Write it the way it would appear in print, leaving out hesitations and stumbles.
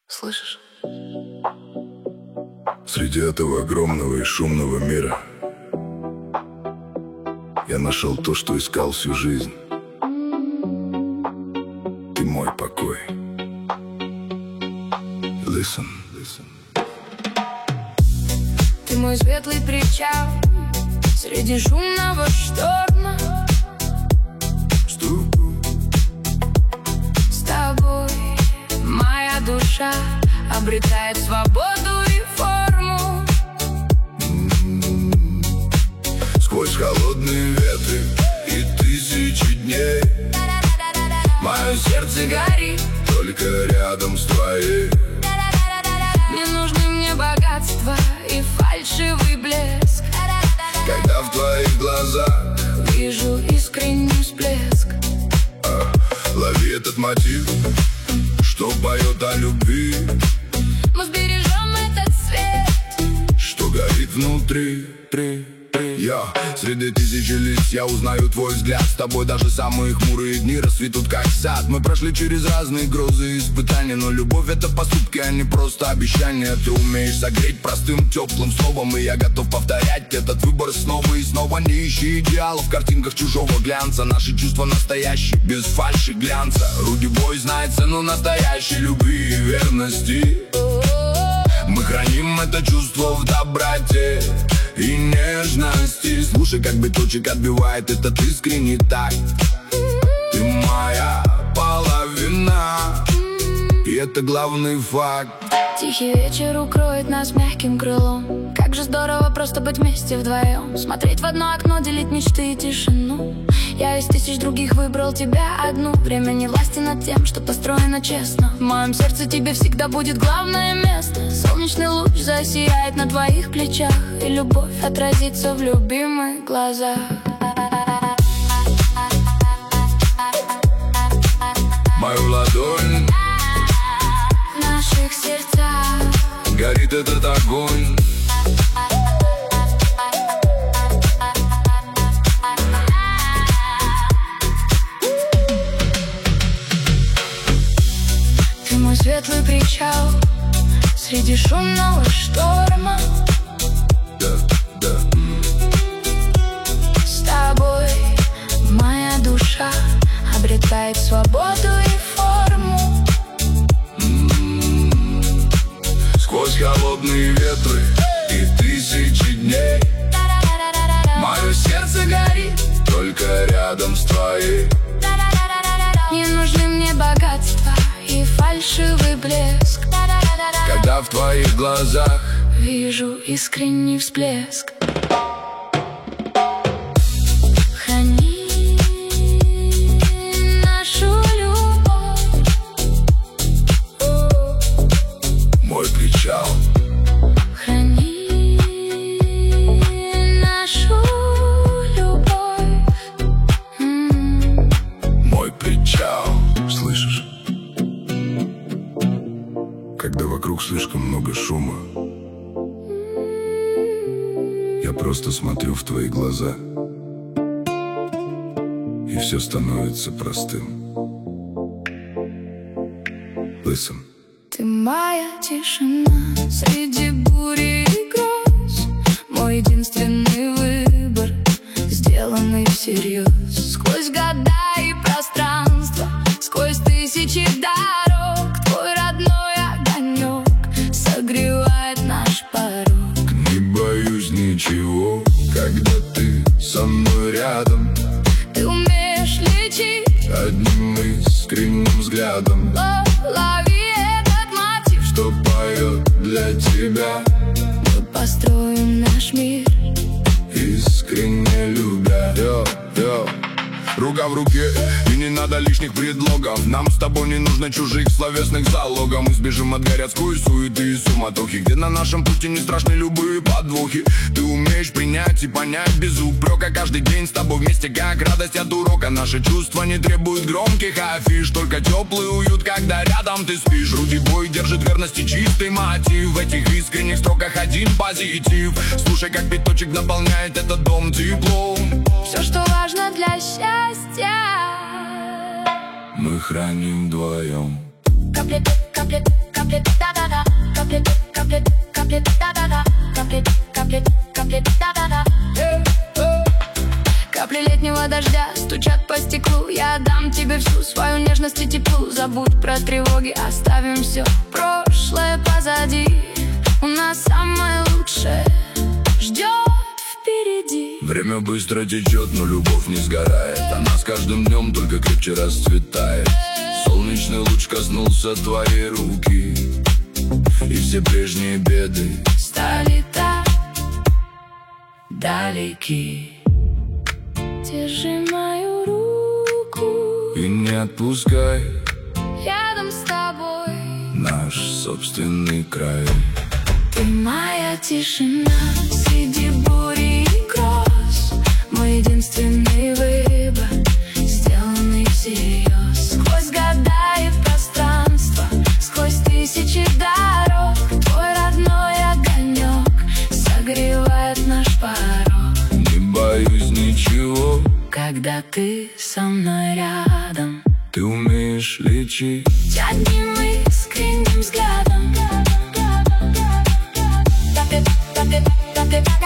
Слышишь? Среди этого огромного и шумного мира я нашел то, что искал всю жизнь. Ты мой покой. Listen, listen. Ты мой светлый причал среди шумного шторма. С тобой моя душа обретает свободу и форму. Сквозь холодные ветры и тысячи дней мое сердце горит только рядом с твоей. Не нужны мне богатства и фальшивый блеск, Когда в твоих глазах вижу искренний всплеск. Лови этот мотив, что поет о любви, Мы сбережем этот свет, что горит внутри. Я среди тысячи лиц, я узнаю твой взгляд. С тобой даже самые хмурые дни расцветут как сад. Мы прошли через разные грозы и испытания, но любовь — это поступки, а не просто обещания. Ты умеешь согреть простым теплым словом, и я готов повторять этот выбор снова и снова. Не ищи идеалов в картинках чужого глянца. Наши чувства настоящие, без фальши глянца. Руди Бой знает цену настоящей любви и верности. Мы храним это чувство в доброте и нежности. Слушай, как биточек отбивает этот искренний такт. Ты моя половина, и это главный факт. Тихий вечер укроет нас мягким крылом. Как же здорово просто быть вместе вдвоем. Смотреть в одно окно, делить мечты и тишину. Я из тысяч других выбрал тебя одну. Время не власти над тем, что построено честно. В моем сердце тебе всегда будет главное место. Солнечный луч засияет на твоих плечах, и любовь отразится в любимых глазах. Мою ладонь В наших сердцах горит этот огонь. Ты мой светлый причал среди шумного шторма. Да. С тобой моя душа обретает свободу и форму. Сквозь холодные ветры и тысячи дней мое сердце горит только рядом с твоей. Не нужны мне богатства и фальшивый блеск, Когда в твоих глазах вижу искренний всплеск. Храни нашу любовь, мой причал. храни нашу любовь. Мой причал. Слышишь? Когда вокруг слишком много шума, я просто смотрю в твои глаза, и все становится простым. Listen. Ты моя тишина среди бури и гроз, мой единственный выбор, сделанный всерьез. Сквозь года и пространство, сквозь тысячи дорог, твой родной огонек согревает наш порог. Не боюсь ничего, когда ты со мной рядом, Ты умеешь лечить, одним искренним взглядом, лови этот мотив, что поет для тебя, мы построим наш мир. искренне любя. Рука в руке, и не надо лишних предлогов. Нам с тобой не нужно чужих словесных залогов. Мы сбежим от городской суеты и суматохи, где на нашем пути не страшны любые подвохи. Ты умеешь принять и понять без упрека. Каждый день с тобой вместе как радость от урока. Наши чувства не требуют громких афиш, только теплый уют, когда рядом ты спишь. Руди Бой держит верности чистый мотив, в этих искренних строках один позитив. Слушай, как биточек наполняет этот дом теплом. Все, что важно для счастья, Мы храним вдвоем. капли, капли, капли, да. дождя стучат по стеклу. Я отдам тебе всю свою нежность и тепло. Забудь про тревоги, оставим все прошлое позади. У нас самое лучшее ждет впереди. Время быстро течет, но любовь не сгорает. Она с каждым днем только крепче расцветает. Солнечный луч коснулся твоей руки, и все прежние беды стали так далеки. Держи мою руку и не отпускай. Рядом с тобой Наш собственный край. ты моя тишина среди бури и гроз. Мой единственный выбор, сделанный всерьез. Сквозь года и пространство, сквозь тысячи дорог, твой родной огонек согревает наш порог. Не боюсь ничего, когда ты со мной рядом. ты умеешь лечить Одним искренним взглядом.